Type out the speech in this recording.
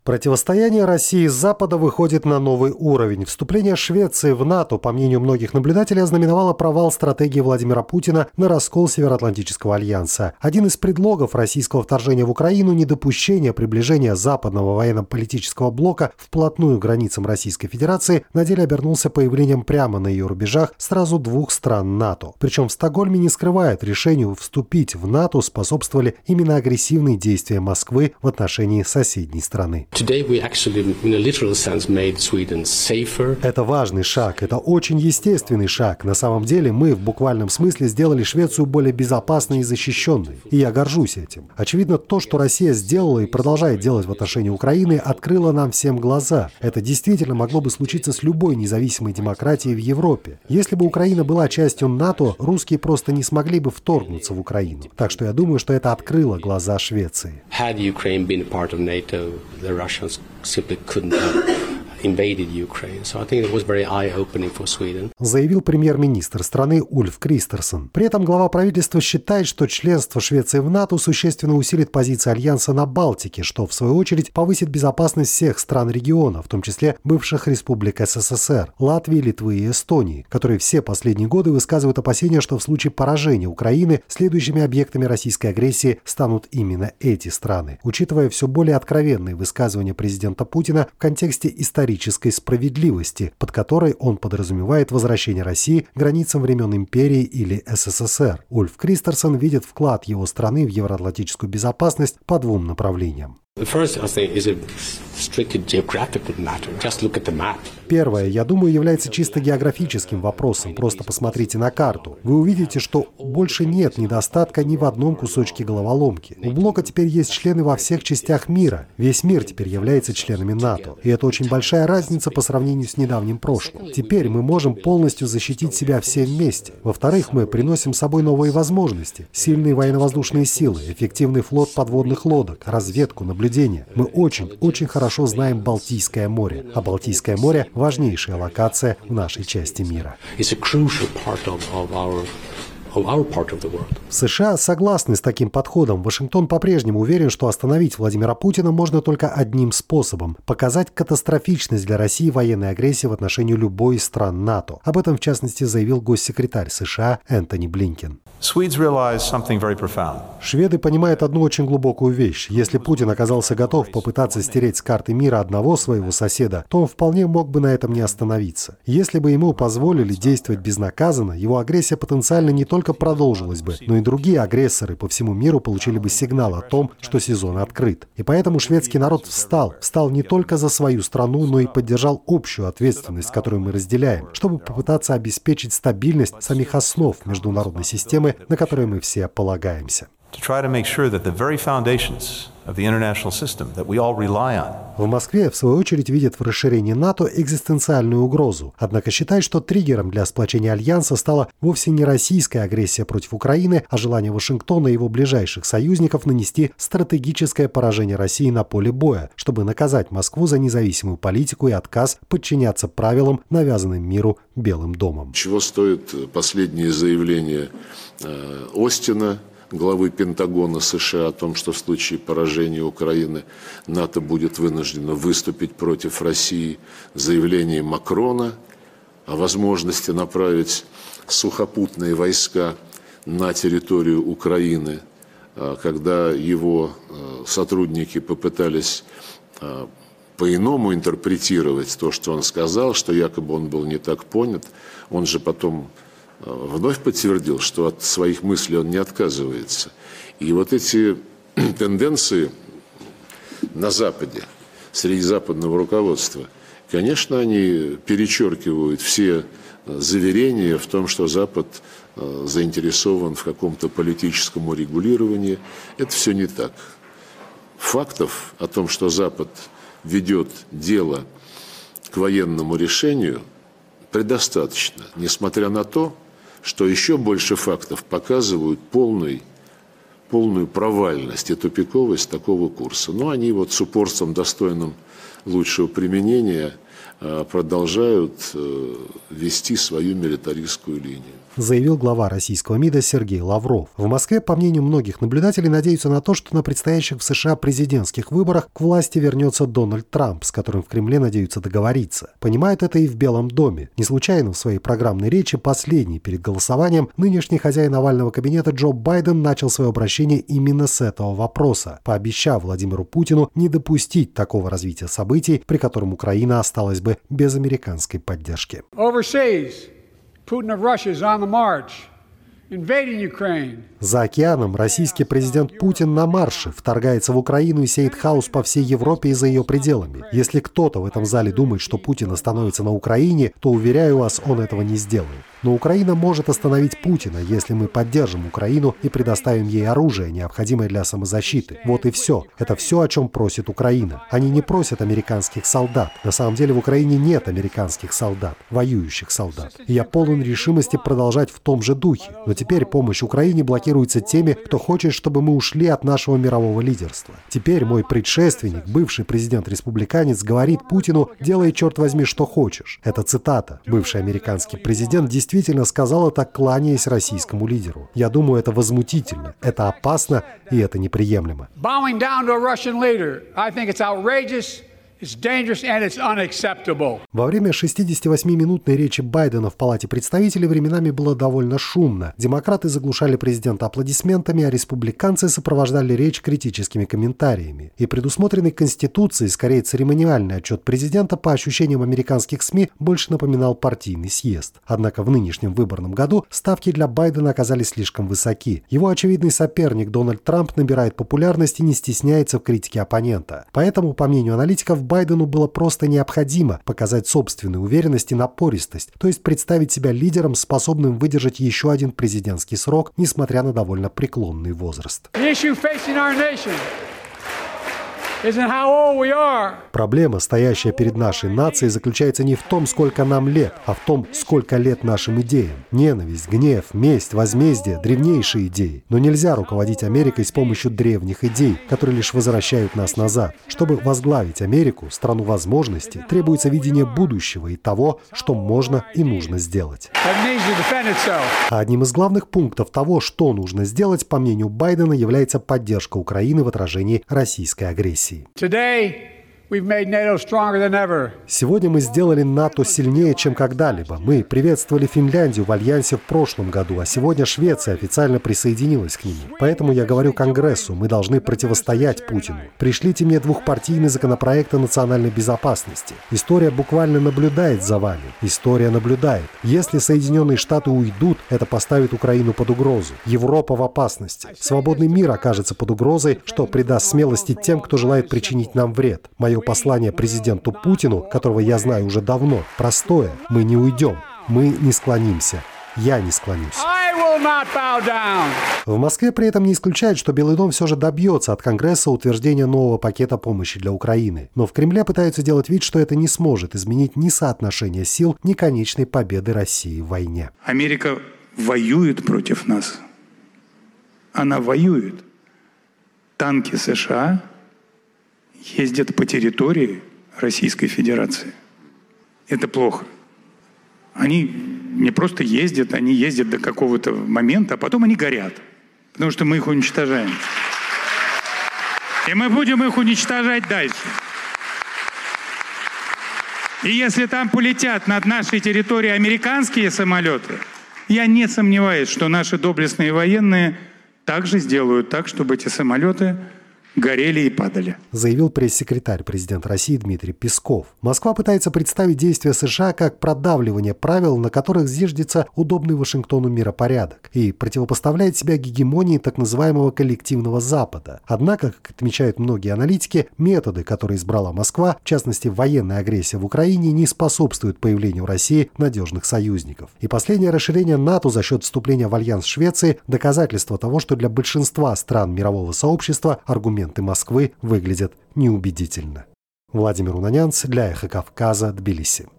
Противостояние России с Запада выходит на новый уровень. Вступление Швеции в НАТО, по мнению многих наблюдателей, ознаменовало провал стратегии Владимира Путина на раскол Североатлантического альянса. Один из предлогов российского вторжения в Украину – недопущение приближения западного военно-политического блока вплотную к границам Российской Федерации на деле обернулся появлением прямо на ее рубежах сразу двух стран НАТО. Причем в Стокгольме не скрывают, решению вступить в НАТО способствовали именно агрессивные действия Москвы в отношении соседней страны. Это важный шаг, это очень естественный шаг. На самом деле мы в буквальном смысле сделали Швецию более безопасной и защищенной. И я горжусь этим. Очевидно, то, что Россия сделала и продолжает делать в отношении Украины, открыло нам всем глаза. Это действительно могло бы случиться с любой независимой демократией в Европе. Если бы Украина была частью НАТО, русские просто не смогли бы вторгнуться в Украину. Так что я думаю, что это открыло глаза Швеции. Russians simply couldn't have invaded Ukraine. So I think it was very eye-opening for Sweden. Заявил премьер-министр страны Ульф Кристерсон. При этом глава правительства считает, что членство Швеции в НАТО существенно усилит позиции Альянса на Балтике, что, в свою очередь, повысит безопасность всех стран региона, в том числе бывших республик СССР, Латвии, Литвы и Эстонии, которые все последние годы высказывают опасения, что в случае поражения Украины следующими объектами российской агрессии станут именно эти страны. Учитывая все более откровенные высказывания президента Путина в контексте исторической справедливости, под которой он подразумевает возвращение России к границам времен империи или СССР. Ульф Кристерсон видит вклад его страны в евроатлантическую безопасность по двум направлениям. Первое, я думаю, является чисто географическим вопросом. Просто посмотрите на карту. Вы увидите, что больше нет недостатка ни в одном кусочке головоломки. У блока теперь есть члены во всех частях мира. Весь мир теперь является членами НАТО. И это очень большая разница по сравнению с недавним прошлым. Теперь мы можем полностью защитить себя все вместе. Во-вторых, мы приносим с собой новые возможности. Сильные военно-воздушные силы, эффективный флот подводных лодок, разведку, наблюдение. Мы очень хорошо знаем Балтийское море. А Балтийское море – важнейшая локация в нашей части мира. США согласны с таким подходом. Вашингтон по-прежнему уверен, что остановить Владимира Путина можно только одним способом – показать катастрофичность для России военной агрессии в отношении любой из стран НАТО. Об этом, в частности, заявил госсекретарь США Энтони Блинкен. Шведы понимают одну очень глубокую вещь. Если Путин оказался готов попытаться стереть с карты мира одного своего соседа, то он вполне мог бы на этом не остановиться. Если бы ему позволили действовать безнаказанно, его агрессия потенциально не только продолжилась бы, но и другие агрессоры по всему миру получили бы сигнал о том, что сезон открыт. И поэтому шведский народ встал не только за свою страну, но и поддержал общую ответственность, которую мы разделяем, чтобы попытаться обеспечить стабильность самих основ международной системы, на которые мы все полагаемся. В Москве, в свою очередь, видят в расширении НАТО экзистенциальную угрозу. Однако считает, что триггером для сплочения Альянса стала вовсе не российская агрессия против Украины, а желание Вашингтона и его ближайших союзников нанести стратегическое поражение России на поле боя, чтобы наказать Москву за независимую политику и отказ подчиняться правилам, навязанным миру Белым домом. Чего стоит последнее заявление Остина, главы Пентагона США, о том, что в случае поражения Украины НАТО будет вынуждено выступить против России, заявление Макрона о возможности направить сухопутные войска на территорию Украины, когда его сотрудники попытались по-иному интерпретировать то, что он сказал, что якобы он был не так понят, он же потом вновь подтвердил, что от своих мыслей он не отказывается. И вот эти тенденции на Западе, среди западного руководства, конечно, они перечеркивают все заверения в том, что Запад заинтересован в каком-то политическом урегулировании. Это все не так. Фактов о том, что Запад ведет дело к военному решению, предостаточно, несмотря на то, что еще больше фактов показывают полную провальность и тупиковость такого курса. Но они вот с упорством, достойным лучшего применения, продолжают вести свою милитаристскую линию. Заявил глава российского МИДа Сергей Лавров. В Москве, по мнению многих наблюдателей, надеются на то, что на предстоящих в США президентских выборах к власти вернется Дональд Трамп, с которым в Кремле надеются договориться. Понимают это и в Белом доме. Не случайно в своей программной речи, последней перед голосованием, нынешний хозяин овального кабинета Джо Байден начал свое обращение именно с этого вопроса, пообещав Владимиру Путину не допустить такого развития событий, при котором Украина осталась бы без американской поддержки. Putin of Russia is on the march, invading Ukraine. За океаном российский президент Путин на марше, вторгается в Украину и сеет хаос по всей Европе и за ее пределами. Если кто-то в этом зале думает, что Путин остановится на Украине, то, уверяю вас, он этого не сделает. Но Украина может остановить Путина, если мы поддержим Украину и предоставим ей оружие, необходимое для самозащиты. Вот и все. Это все, о чем просит Украина. Они не просят американских солдат. На самом деле в Украине нет американских солдат, воюющих солдат. И я полон решимости продолжать в том же духе. Но теперь помощь Украине блокируется теми, кто хочет, чтобы мы ушли от нашего мирового лидерства. Теперь мой предшественник, бывший президент-республиканец, говорит Путину: «Делай, черт возьми, что хочешь». Это цитата. Бывший американский президент действительно сказал это, кланяясь российскому лидеру. Я думаю, это возмутительно, это опасно и это неприемлемо. Во время 68-минутной речи Байдена в Палате представителей временами было довольно шумно. Демократы заглушали президента аплодисментами, а республиканцы сопровождали речь критическими комментариями. И предусмотренный Конституцией, скорее церемониальный отчет президента, по ощущениям американских СМИ, больше напоминал партийный съезд. Однако в нынешнем выборном году ставки для Байдена оказались слишком высоки. Его очевидный соперник Дональд Трамп набирает популярность и не стесняется в критике оппонента. Поэтому, по мнению аналитиков, Байдену было просто необходимо показать собственную уверенность и напористость, то есть представить себя лидером, способным выдержать еще один президентский срок, несмотря на довольно преклонный возраст. Проблема, стоящая перед нашей нацией, заключается не в том, сколько нам лет, а в том, сколько лет нашим идеям. Ненависть, гнев, месть, возмездие – древнейшие идеи. Но нельзя руководить Америкой с помощью древних идей, которые лишь возвращают нас назад. Чтобы возглавить Америку, страну возможностей, требуется видение будущего и того, что можно и нужно сделать. А одним из главных пунктов того, что нужно сделать, по мнению Байдена, является поддержка Украины в отражении российской агрессии. Сегодня мы сделали НАТО сильнее, чем когда-либо. Мы приветствовали Финляндию в Альянсе в прошлом году, а сегодня Швеция официально присоединилась к нему. Поэтому я говорю Конгрессу, мы должны противостоять Путину. Пришлите мне двухпартийный законопроект о национальной безопасности. История буквально наблюдает за вами. История наблюдает. Если Соединенные Штаты уйдут, это поставит Украину под угрозу. Европа в опасности. Свободный мир окажется под угрозой, что придаст смелости тем, кто желает причинить нам вред. Мое послание президенту Путину, которого я знаю уже давно, простое: мы не уйдем, мы не склонимся. Я не склонюсь. В Москве при этом не исключают, что Белый дом все же добьется от Конгресса утверждения нового пакета помощи для Украины. Но в Кремле пытаются делать вид, что это не сможет изменить ни соотношение сил, ни конечной победы России в войне. Америка воюет против нас. Она воюет. Танки США ездят по территории Российской Федерации. Это плохо. Они не просто ездят, они ездят до какого-то момента, а потом они горят. Потому что мы их уничтожаем. И мы будем их уничтожать дальше. И если там полетят над нашей территорией американские самолеты, я не сомневаюсь, что наши доблестные военные также сделают так, чтобы эти самолеты горели и падали. Заявил пресс-секретарь президента России Дмитрий Песков. Москва пытается представить действия США как продавливание правил, на которых зиждется удобный Вашингтону миропорядок, и противопоставляет себя гегемонии так называемого коллективного Запада. Однако, как отмечают многие аналитики, методы, которые избрала Москва, в частности военная агрессия в Украине, не способствуют появлению в России надежных союзников. И последнее расширение НАТО за счет вступления в альянс Швеции – доказательство того, что для большинства стран мирового сообщества аргументы Москвы выглядят неубедительно. Владимир Унанянц для «Эхо Кавказа», Тбилиси.